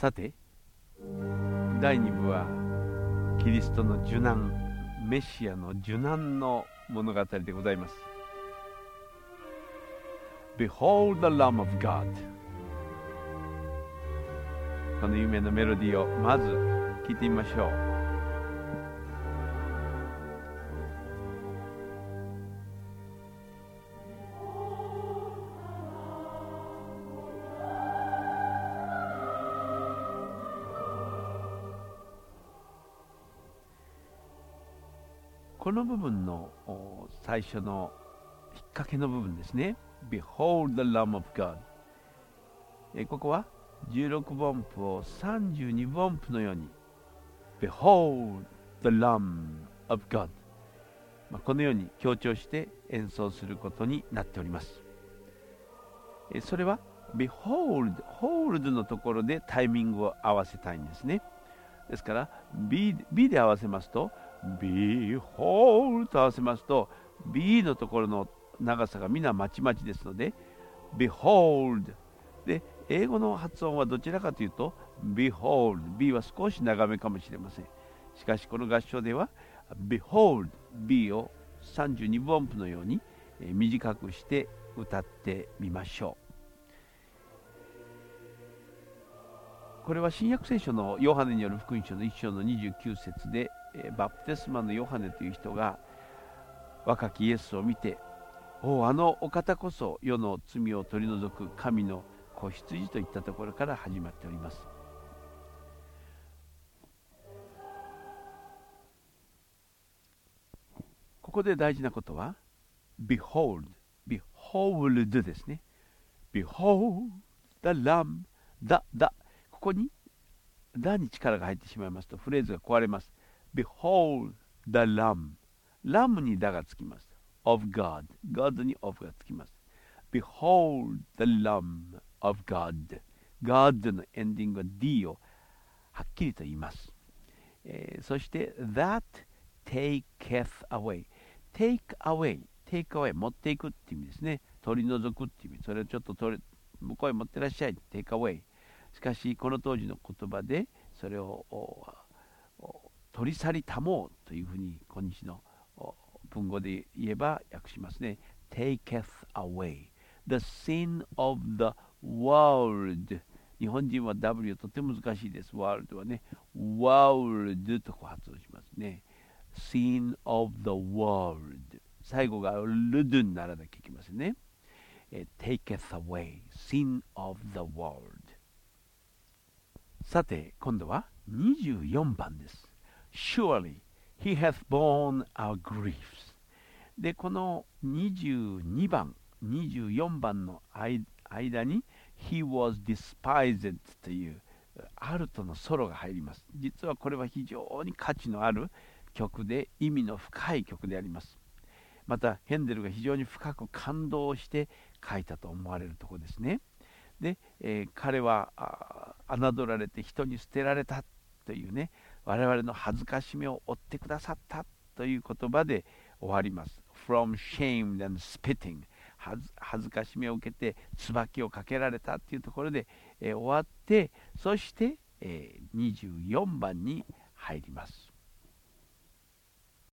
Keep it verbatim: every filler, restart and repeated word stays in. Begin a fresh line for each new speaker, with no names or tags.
さて、だいに部はキリストの受難、メシアの受難の物語でございます。 Behold the Lamb of God。 この有名なメロディーをまず聴いてみましょう。この部分の最初の引っ掛けの部分ですね。 Behold the Lamb of God。 えここはじゅうろくぼんぷをさんじゅうにぼんぷのように Behold the Lamb of God、まあ、このように強調して演奏することになっております。えそれは Behold Hold のところでタイミングを合わせたいんですね。ですから B, B で合わせますとBehold と合わせますと B のところの長さがみんなまちまちですので Behold で、英語の発音はどちらかというと Behold、 B は少し長めかもしれません。しかしこの合唱では Behold、 B をさんじゅうにぼんぷのように短くして歌ってみましょう。これは新約聖書のヨハネによる福音書のいっ章のにじゅうきゅう節で、バプテスマのヨハネという人が若きイエスを見て、おあのお方こそ世の罪を取り除く神の子羊といったところから始まっております。ここで大事なことは Behold、 Behold ですね。 Behold the Lamb、 the, theここにだに力が入ってしまいますとフレーズが壊れます。 Behold the Lamb、 ラムにだがつきます。 of God、 God に of がつきます。 Behold the Lamb of God、 God のエンディングは D をはっきりと言います。えー、そして That taketh away、 take away、 take away 持っていくっていう意味ですね。取り除くっていう意味、それをちょっと取り向こうへ持ってらっしゃい、 take away。しかしこの当時の言葉でそれを取り去りたもうというふうに今日の文語で言えば訳しますね。 Taketh away the sin of the world。 日本人は W とても難しいです。 world はね world とこう発音しますね。 sin of the world、 最後がルドにならなきゃいけませんね。 Taketh away sin of the world。さて今度はにじゅうよんばんです。 Surely he hath borne our griefs。 でこのにじゅうにばんにじゅうよんばんの間に He was despised というアルトのソロが入ります。実はこれは非常に価値のある曲で意味の深い曲であります。またヘンデルが非常に深く感動して書いたと思われるところですね。で、えー、彼は侮られて人に捨てられたというね、我々の恥ずかしめを負ってくださったという言葉で終わります。 From shame and spitting、 恥ずかしめを受けて椿をかけられたというところで、えー、終わって、そして、えー、にじゅうよんばんに入ります。